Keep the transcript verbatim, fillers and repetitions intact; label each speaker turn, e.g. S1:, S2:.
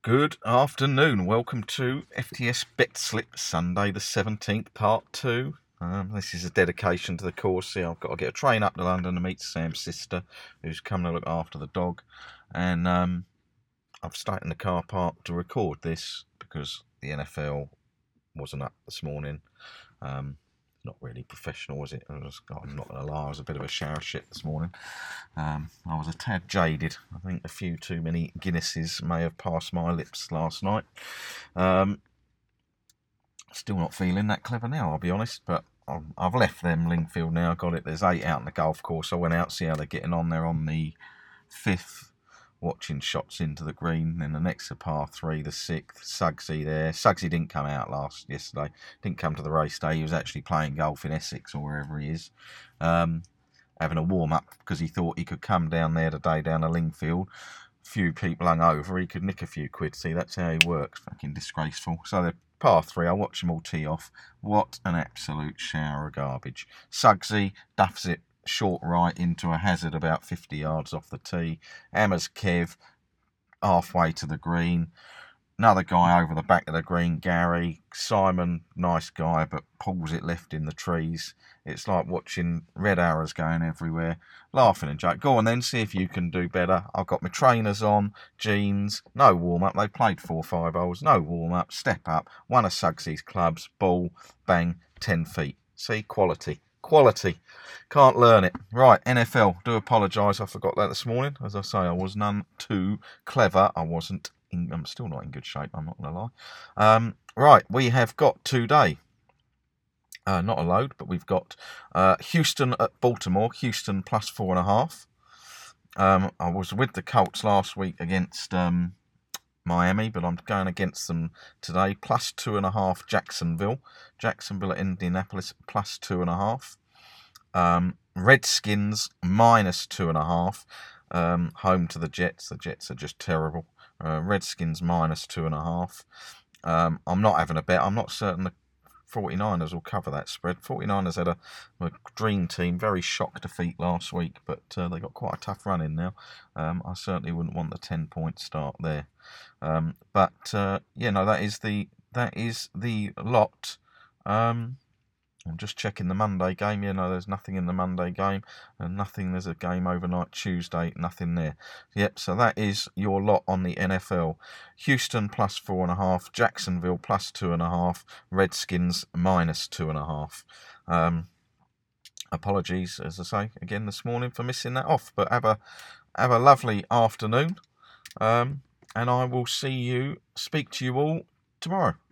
S1: Good afternoon. Welcome to F T S Bet Slip Sunday the seventeenth, part two. Um, this is a dedication to the course. See, I've got to get a train up to London to meet Sam's sister, who's coming to look after the dog. And um, I've stayed in the car park to record this because the N F L wasn't up this morning. Um, not really professional, was it? I was, I'm not going to lie, I was a bit of a shower shit this morning. Um, I was a tad jaded. I think a few too many Guinnesses may have passed my lips last night. Um, still not feeling that clever now, I'll be honest, but I've left them Lingfield now. I got it. There's eight out in the golf course. I went out to see how they're getting on. They're on the fifth, watching shots into the green. Then the next to par three, the sixth. Suggsy there. Suggsy didn't come out last yesterday. Didn't come to the race day. He was actually playing golf in Essex or wherever he is. Um, having a warm-up because he thought he could come down there today down to Lingfield. Few people hung over, he could nick a few quid. See, that's how he works. Fucking disgraceful. So the par three, I watch them all tee off. What an absolute shower of garbage. Suggsy duffs it short right into a hazard about fifty yards off the tee. Hammers Kev halfway to the green. Another guy over the back of the green, Gary. Simon, nice guy, but pulls it left in the trees. It's like watching red arrows going everywhere. Laughing and joking. Go on then, see if you can do better. I've got my trainers on, jeans, no warm-up. They played four or five holes, no warm-up. Step up, one of Suggsy's clubs, ball, bang, ten feet. See, quality. Quality. Can't learn it. Right, N F L. Do apologise, I forgot that this morning. As I say, I was none too clever. I wasn't. I'm still not in good shape, I'm not going to lie. Um, right, we have got today, uh, not a load, but we've got uh, Houston at Baltimore. Houston plus four and a half. Um, I was with the Colts last week against um, Miami, but I'm going against them today. Plus two and a half Jacksonville. Jacksonville at Indianapolis plus two and a half. Um, Redskins minus two and a half. Um, home to the Jets. The Jets are just terrible. Uh, Redskins minus two and a half. Um, I'm not having a bet. I'm not certain the forty-niners will cover that spread. forty-niners had a, a dream team, very shock defeat last week, but uh, they got quite a tough run in now. Um, I certainly wouldn't want the ten-point start there. Um, but uh, yeah, no, that is the that is the lot. Um, I'm just checking the Monday game. You know, there's nothing in the Monday game, and nothing. There's a game overnight Tuesday. Nothing there. Yep. So that is your lot on the N F L. Houston plus four and a half. Jacksonville plus two and a half. Redskins minus two and a half. Um, apologies, as I say again this morning for missing that off. But have a have a lovely afternoon, um, and I will see you. Speak to you all tomorrow.